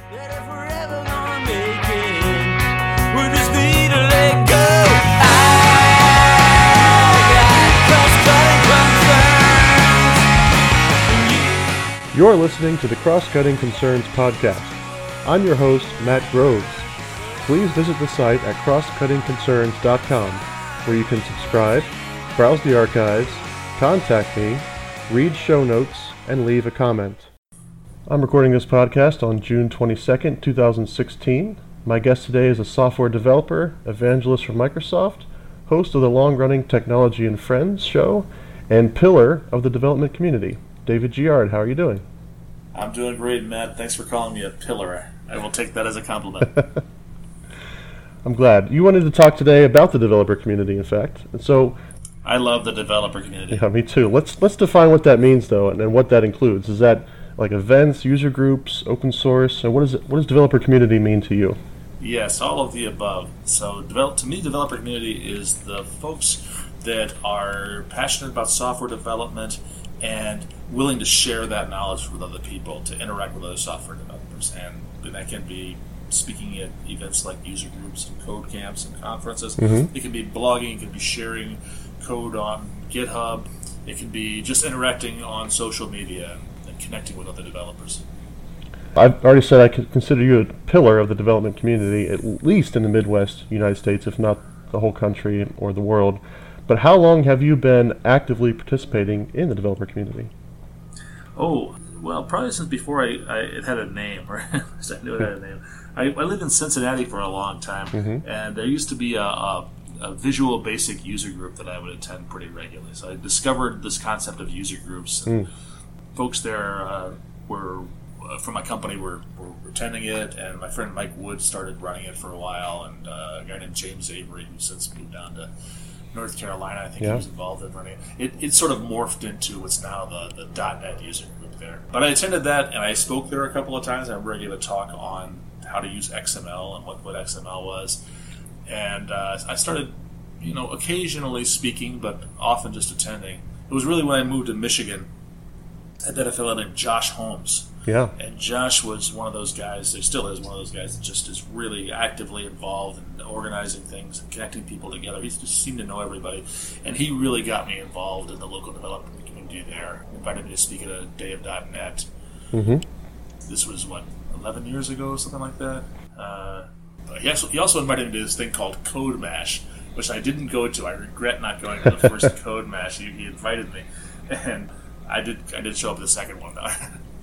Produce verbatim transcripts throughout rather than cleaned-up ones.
That if we're ever gonna make it, we just need to let go. I got cross-cutting concerns. You're listening to the Cross-Cutting Concerns podcast. I'm your host, Matt Groves. Please visit the site at cross cutting concerns dot com, where you can subscribe, browse the archives, contact me, read show notes, and leave a comment. I'm recording this podcast on June twenty-second, twenty sixteen. My guest today is a software developer, evangelist for Microsoft, host of the long-running Technology and Friends show, and pillar of the development community. David Giard, how are you doing? I'm doing great, Matt. Thanks for calling me a pillar. I will take that as a compliment. I'm glad. You wanted to talk today about the developer community, in fact. And so, I love the developer community. yeah, me too. Let's let's define what that means, though, and, and what that includes. Is that like events, user groups, open source, and what does it, what does developer community mean to you? Yes, all of the above. So, develop, to me, developer community is the folks that are passionate about software development and willing to share that knowledge with other people, to interact with other software developers. And that can be speaking at events like user groups and code camps and conferences. Mm-hmm. It can be blogging, it can be sharing code on GitHub, it can be just interacting on social media and connecting with other developers. I've already said I could consider you a pillar of the development community, at least in the Midwest United States, if not the whole country or the world. But how long have you been actively participating in the developer community? Oh, well, probably since before I, I it had a name, or I knew it had a name. I, I lived in Cincinnati for a long time, Mm-hmm. and there used to be a, a, a Visual Basic user group that I would attend pretty regularly. So I discovered this concept of user groups, and Mm. folks there uh, were, uh, from my company, were, were attending it, and my friend Mike Wood started running it for a while, and uh, a guy named James Avery, who since moved down to North Carolina, I think Yeah. he was involved in running it. It, it sort of morphed into what's now the, the .NET user group there. But I attended that, and I spoke there a couple of times. I remember I gave a talk on how to use X M L and what, what X M L was. And uh, I started, you know, occasionally speaking, but often just attending. It was really when I moved to Michigan. I met a fellow named Josh Holmes. Yeah. And Josh was one of those guys, he still is one of those guys that just is really actively involved in organizing things and connecting people together. He just seemed to know everybody. And he really got me involved in the local development community there. He invited me to speak at a day of .NET. Mm-hmm. This was, what, eleven years ago, something like that? Uh, he, also, he also invited me to this thing called Code Mash, which I didn't go to. I regret not going to the first Code Mash. He, he invited me. And I did I did show up at the second one, though.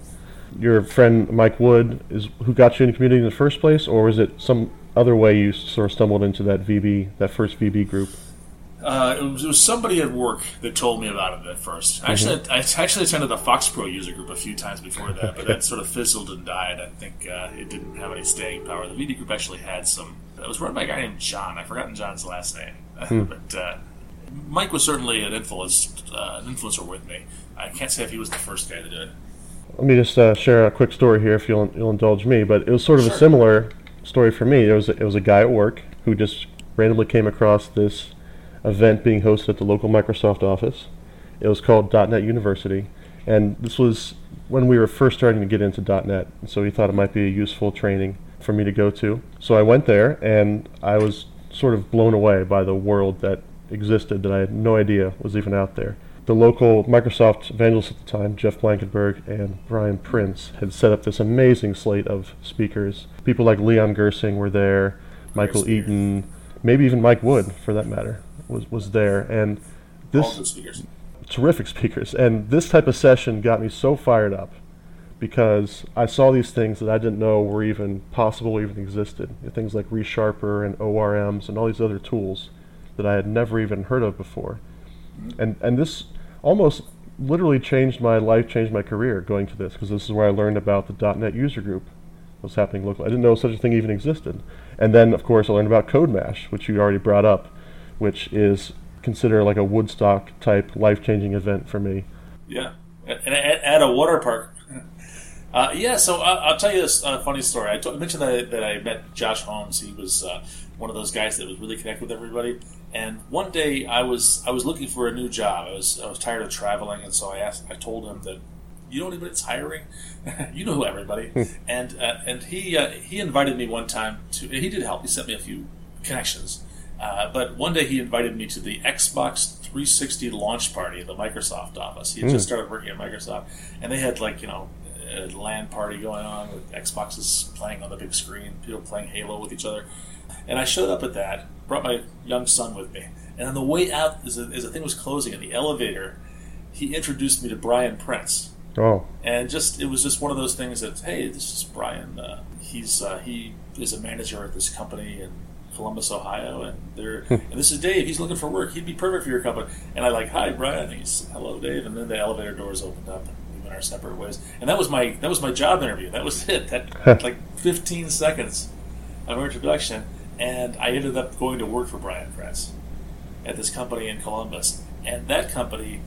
Your friend Mike Wood is who got you in the community in the first place, or was it some other way you sort of stumbled into that V B, that first V B group? Uh, it, was, it was somebody at work that told me about it at first. Actually, Mm-hmm. I, I actually attended the FoxPro user group a few times before that, but that sort of fizzled and died. I think uh, it didn't have any staying power. The V B group actually had some. It was run by a guy named John. I've forgotten John's last name, Hmm. but uh, Mike was certainly an influence, uh, an influencer with me. I can't say if he was the first guy to do it. Let me just uh, share a quick story here, if you'll, you'll indulge me. But it was sort of Sure. a similar story for me. It was a, it was a guy at work who just randomly came across this event being hosted at the local Microsoft office. It was called .NET University, and this was when we were first starting to get into .NET. So he thought it might be a useful training for me to go to. So I went there, and I was sort of blown away by the world that existed that I had no idea was even out there. The local Microsoft evangelists at the time, Jeff Blankenberg and Brian Prince, had set up this amazing slate of speakers. People like Leon Gersing were there, Michael speaker. Eaton, maybe even Mike Wood, for that matter, was, was there. And All this good speakers. terrific speakers. And this type of session got me so fired up because I saw these things that I didn't know were even possible or even existed. Things like ReSharper and O R Ms and all these other tools that I had never even heard of before. And and this almost literally changed my life, changed my career going to this, because this is where I learned about the .NET user group that was happening locally. I didn't know such a thing even existed. And then, of course, I learned about Code Mash, which you already brought up, which is considered like a Woodstock-type life-changing event for me. Yeah, and at, at a water park. Uh, yeah, so I'll, I'll tell you this uh, funny story. I, t- I mentioned that I, that I met Josh Holmes. He was uh, one of those guys that was really connected with everybody. And one day I was I was looking for a new job. I was I was tired of traveling, and so I asked. I told him that You know anybody that's hiring? You know everybody. and uh, and he uh, he invited me one time to. He did help. He sent me a few connections. Uh, but one day he invited me to the Xbox three sixty launch party at the Microsoft office. He had mm. just started working at Microsoft, and they had like you know a LAN party going on with Xboxes playing on the big screen, people playing Halo with each other. And I showed up at that, brought my young son with me, and on the way out, as the, as the thing was closing in the elevator, he introduced me to Brian Prince. Oh. And just it was just one of those things that, hey, this is Brian. Uh, he's uh, he is a manager at this company in Columbus, Ohio, and they're and this is Dave. He's looking for work. He'd be perfect for your company. And I like, hi, Brian. And he's hello, Dave. And then the elevator doors opened up, and we went our separate ways. And that was my that was my job interview. That was it. That like fifteen seconds of introduction, and I ended up going to work for Brian Prince at this company in Columbus, and that company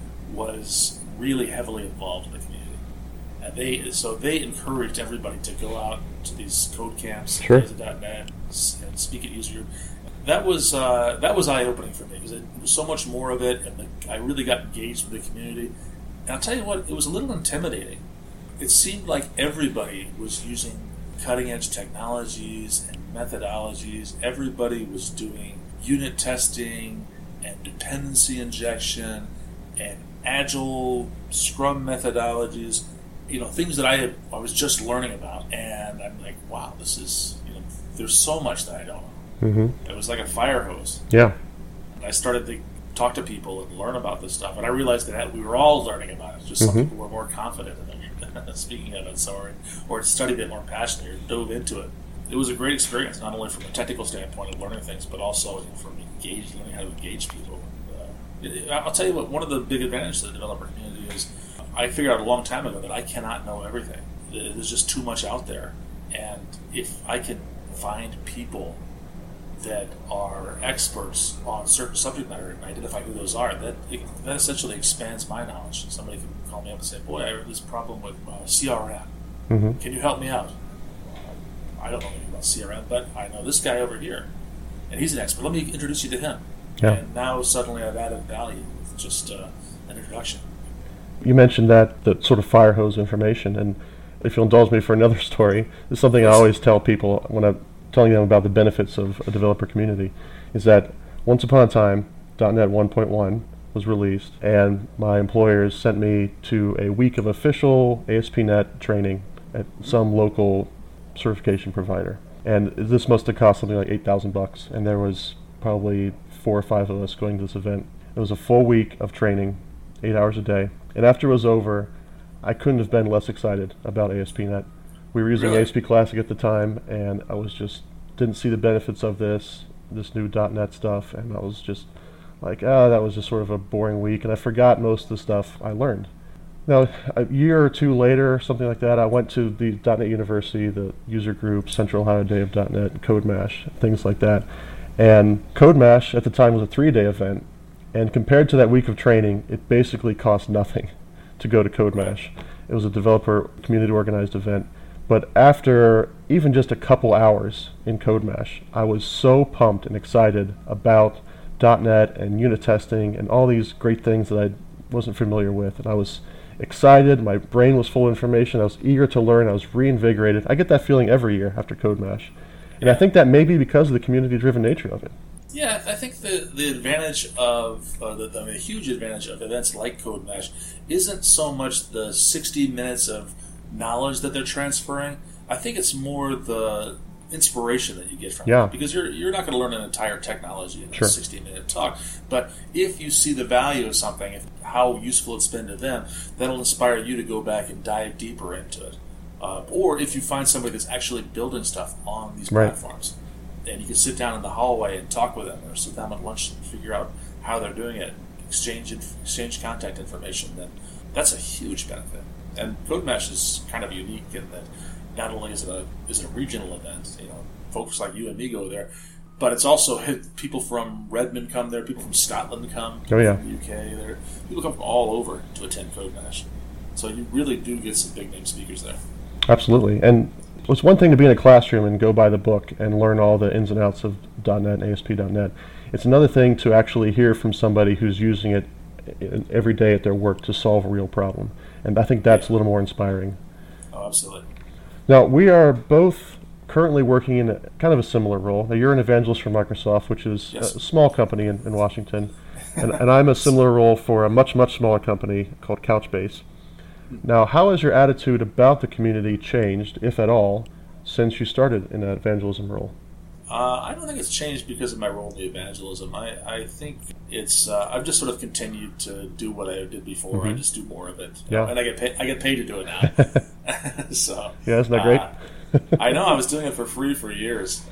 was really heavily involved in the community. And they so they encouraged everybody to go out to these code camps, sure. dot net, and speak at user group. That was uh, that was eye opening for me because it was so much more of it, and the, I really got engaged with the community. And I'll tell you what, it was a little intimidating. It seemed like everybody was using cutting edge technologies and methodologies. Everybody was doing unit testing and dependency injection and agile Scrum methodologies. You know, things that I had, I was just learning about, and I'm like, wow, this is, you know, there's so much that I don't know. Mm-hmm. It was like a fire hose. Yeah. And I started to talk to people and learn about this stuff, and I realized that we were all learning about it. Just some mm-hmm. people were more confident in it, speaking of it, so or, or studied it more passionately or dove into it. It was a great experience, not only from a technical standpoint of learning things, but also from engage, learning how to engage people. Uh, I'll tell you what, one of the big advantages of the developer community is I figured out a long time ago that I cannot know everything. There's just too much out there. And if I can find people that are experts on certain subject matter and identify who those are, that that essentially expands my knowledge. Somebody can call me up and say, boy, I have this problem with uh, C R M. Mm-hmm. Can you help me out? I don't know anything about C R M, but I know this guy over here, and he's an expert. Let me introduce you to him. Yeah. And now suddenly I've added value with just uh, an introduction. You mentioned that, that sort of fire hose information, and if you'll indulge me for another story, this is something I always tell people when I'm telling them about the benefits of a developer community, is that once upon a time, dot net one point one was released, and my employers sent me to a week of official A S P dot net training at some local certification provider. And this must have cost something like eight thousand bucks, and there was probably four or five of us going to this event. It was a full week of training, eight hours a day. And after it was over, I couldn't have been less excited about A S P dot net. We were using really? A S P Classic at the time, and I was just didn't see the benefits of this, this new .NET stuff, and I was just like, ah, oh, that was just sort of a boring week, and I forgot most of the stuff I learned. Now, a year or two later, something like that, I went to the .NET University, the user group, Central Ohio Day of .NET, CodeMash, things like that. And CodeMash at the time was a three-day event, and compared to that week of training, it basically cost nothing to go to CodeMash. It was a developer community-organized event. But after even just a couple hours in CodeMash, I was so pumped and excited about .NET and unit testing and all these great things that I wasn't familiar with. And I was excited, my brain was full of information, I was eager to learn, I was reinvigorated. I get that feeling every year after CodeMash. And I think that may be because of the community-driven nature of it. Yeah, I think the, the advantage of, uh, the, the, I mean, the huge advantage of events like CodeMash isn't so much the sixty minutes of knowledge that they're transferring. I think it's more the inspiration that you get from yeah. it. Because you're you're not going to learn an entire technology in sure. a sixty-minute talk. But if you see the value of something, if, how useful it's been to them, that'll inspire you to go back and dive deeper into it. Uh, or if you find somebody that's actually building stuff on these right. platforms, and you can sit down in the hallway and talk with them, or sit down at lunch and figure out how they're doing it, exchange exchange contact information, then that's a huge benefit. And CodeMash is kind of unique in that not only is it a is it a regional event, you know, folks like you and me go there, but it's also hit, people from Redmond come there, people from Scotland come, oh, yeah. from the U K there, people come from all over to attend CodeMash. So you really do get some big name speakers there. Absolutely. And it's one thing to be in a classroom and go by the book and learn all the ins and outs of .NET and A S P dot net. It's another thing to actually hear from somebody who's using it every day at their work to solve a real problem. And I think that's a little more inspiring. Oh, absolutely. Now, we are both currently working in a, kind of a similar role. Now, you're an evangelist for Microsoft, which is Yes. a small company in, in Washington. And, and I'm a similar role for a much, much smaller company called Couchbase. Now, how has your attitude about the community changed, if at all, since you started in that evangelism role? Uh, I don't think it's changed because of my role in the evangelism. I, I think it's uh, I've just sort of continued to do what I did before. Mm-hmm. I just do more of it, Yeah. and I get paid. I get paid to do it now. so Yeah, isn't that great? uh, I know I was doing it for free for years.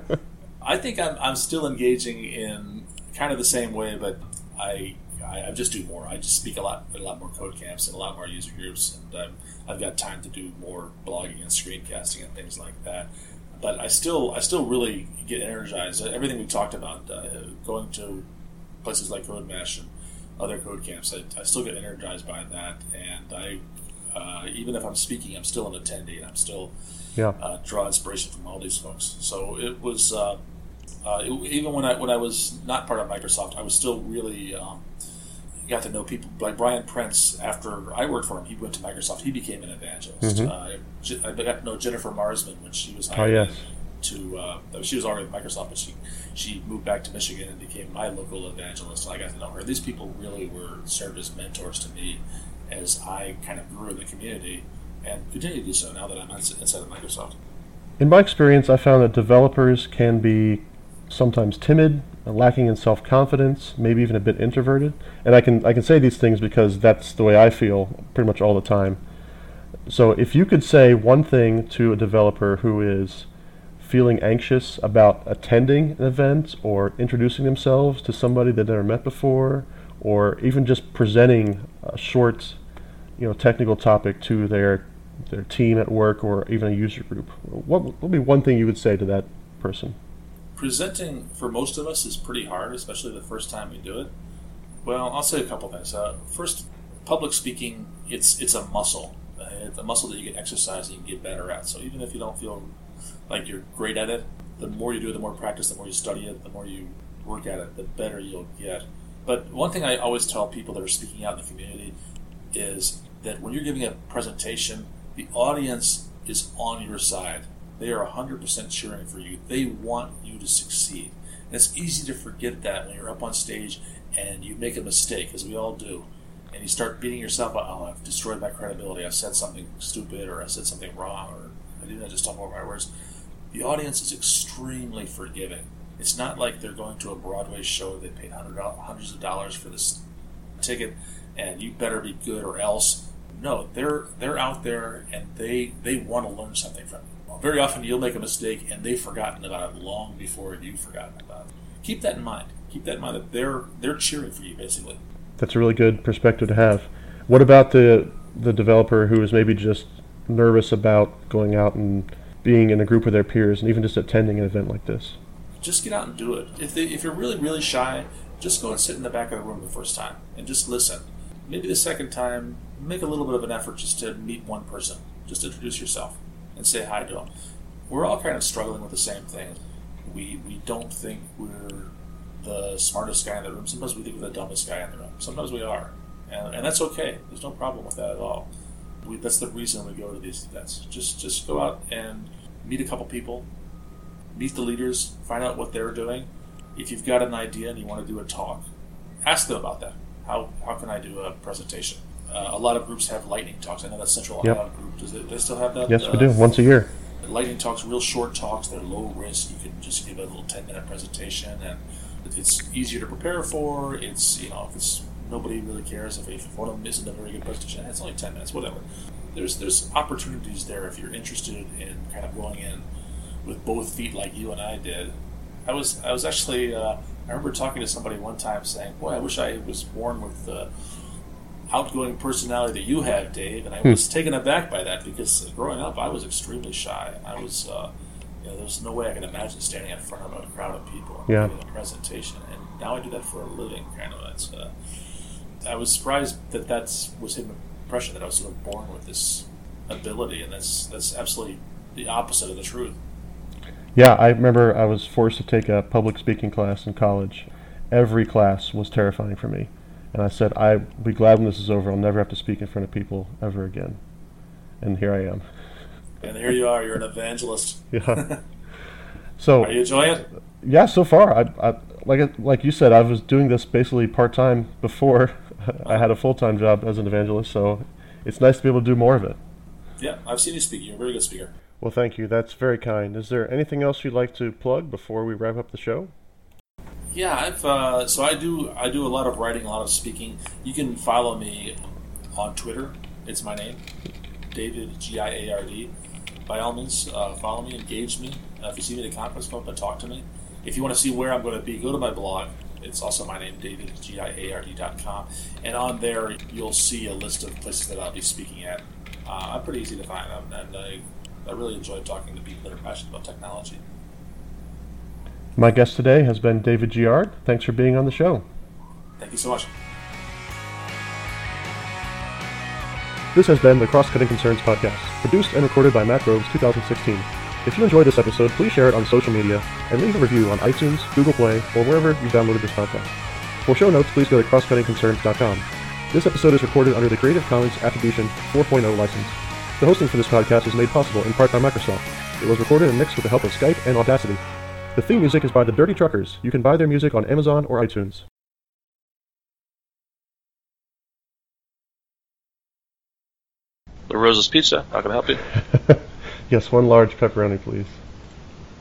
I think I'm I'm still engaging in kind of the same way, but I. I, I just do more. I just speak a lot at a lot more code camps and a lot more user groups, and um, I've got time to do more blogging and screencasting and things like that. But I still, I still really get energized. Everything we talked about, uh, going to places like CodeMesh and other code camps, I, I still get energized by that. And I, uh, even if I'm speaking, I'm still an attendee, and I'm still Yeah. uh, draw inspiration from all these folks. So it was uh, uh, it, even when I when I was not part of Microsoft, I was still really. Um, got to know people like Brian Prince. After I worked for him, he went to Microsoft. He became an evangelist. Mhm. Uh, I got to know Jennifer Marsman when she was Oh, hired yes. to. Uh, she was already with Microsoft, but she she moved back to Michigan and became my local evangelist. And I got to know her. These people really were served as mentors to me as I kind of grew in the community, and continue to do so now that I'm inside of Microsoft. In my experience, I found that developers can be sometimes timid, lacking in self-confidence, maybe even a bit introverted. And I can I can say these things because that's the way I feel pretty much all the time. So if you could say one thing to a developer who is feeling anxious about attending an event or introducing themselves to somebody they've never met before, or even just presenting a short, you know, technical topic to their their team at work or even a user group, what would be one thing you would say to that person? Presenting for most of us is pretty hard, especially the first time we do it. Well, I'll say a couple things. Uh, first, public speaking, it's it's a muscle. Uh, it's a muscle that you can exercise and you can get better at. So even if you don't feel like you're great at it, the more you do it, the more practice, the more you study it, the more you work at it, the better you'll get. But one thing I always tell people that are speaking out in the community is that when you're giving a presentation, the audience is on your side. They are one hundred percent cheering for you. They want you to succeed. And it's easy to forget that when you're up on stage and you make a mistake, as we all do, and you start beating yourself up, oh, I've destroyed my credibility, I said something stupid, or I said something wrong, or I didn't just talk over my words. The audience is extremely forgiving. It's not like they're going to a Broadway show, they paid hundreds of dollars for this ticket, and you better be good or else. No, they're they're out there, and they, they want to learn something from you. Very often you'll make a mistake and they've forgotten about it long before you've forgotten about it. Keep that in mind. Keep that in mind that they're they're cheering for you, basically. That's a really good perspective to have. What about the the developer who is maybe just nervous about going out and being in a group with their peers and even just attending an event like this? Just get out and do it. If they, if you're really, really shy, just go and sit in the back of the room the first time and just listen. Maybe the second time, make a little bit of an effort just to meet one person. Just introduce yourself and say hi to them. We're all kind of struggling with the same thing. We we don't think we're the smartest guy in the room. Sometimes we think we're the dumbest guy in the room. Sometimes we are. And, and that's okay. There's no problem with that at all. We, that's the reason we go to these events. Just just go out and meet a couple people, meet the leaders, find out what they're doing. If you've got an idea and you want to do a talk, ask them about that. How how can I do a presentation? Uh, a lot of groups have lightning talks. I know that Central Yep. Ohio group, does they, they still have that? Yes, uh, we do, once a year. Lightning talks, real short talks. They're low risk. You can just give a little ten minute presentation, and it's easier to prepare for. It's, you know, if it's nobody really cares if, if one of them isn't a very good presentation. It's only ten minutes, whatever. There's there's opportunities there if you're interested in kind of going in with both feet like you and I did. I was I was actually uh, I remember talking to somebody one time saying, "Boy, I wish I was born with the outgoing personality that you have, Dave." And I Hmm. was taken aback by that because growing up, I was extremely shy. I was, uh, you know, there's no way I can imagine standing in front of a crowd of people and Yeah. giving a presentation. And now I do that for a living, kind of. It's, uh, I was surprised that that was his impression that I was sort of born with this ability, and that's that's absolutely the opposite of the truth. Yeah, I remember I was forced to take a public speaking class in college. Every class was terrifying for me. And I said, I'll be glad when this is over. I'll never have to speak in front of people ever again. And here I am. And here you are. You're an evangelist. Yeah. So, are you enjoying it? Yeah, so far, I, I like like you said, I was doing this basically part time before I had a full time job as an evangelist. So, it's nice to be able to do more of it. Yeah, I've seen you speak. You're a very good speaker. Well, thank you. That's very kind. Is there anything else you'd like to plug before we wrap up the show? Yeah, I've uh, so I do I do a lot of writing, a lot of speaking. You can follow me on Twitter. It's my name, David G I A R D. By all means, uh, follow me, engage me. Uh, if you see me at a conference, come up and talk to me. If you want to see where I'm going to be, go to my blog. It's also my name, David G I A R D dot com, and on there you'll see a list of places that I'll be speaking at. Uh, I'm pretty easy to find them, and I I really enjoy talking to people that are passionate about technology. My guest today has been David Giard. Thanks for being on the show. Thank you so much. This has been the Cross-Cutting Concerns podcast, produced and recorded by Matt Groves, two thousand sixteen. If you enjoyed this episode, please share it on social media and leave a review on iTunes, Google Play, or wherever you downloaded this podcast. For show notes, please go to cross cutting concerns dot com. This episode is recorded under the Creative Commons Attribution four point oh license. The hosting for this podcast is made possible in part by Microsoft. It was recorded and mixed with the help of Skype and Audacity. The theme music is by the Dirty Truckers. You can buy their music on Amazon or iTunes. La Rosa's Pizza. How can I help you? Yes, one large pepperoni, please.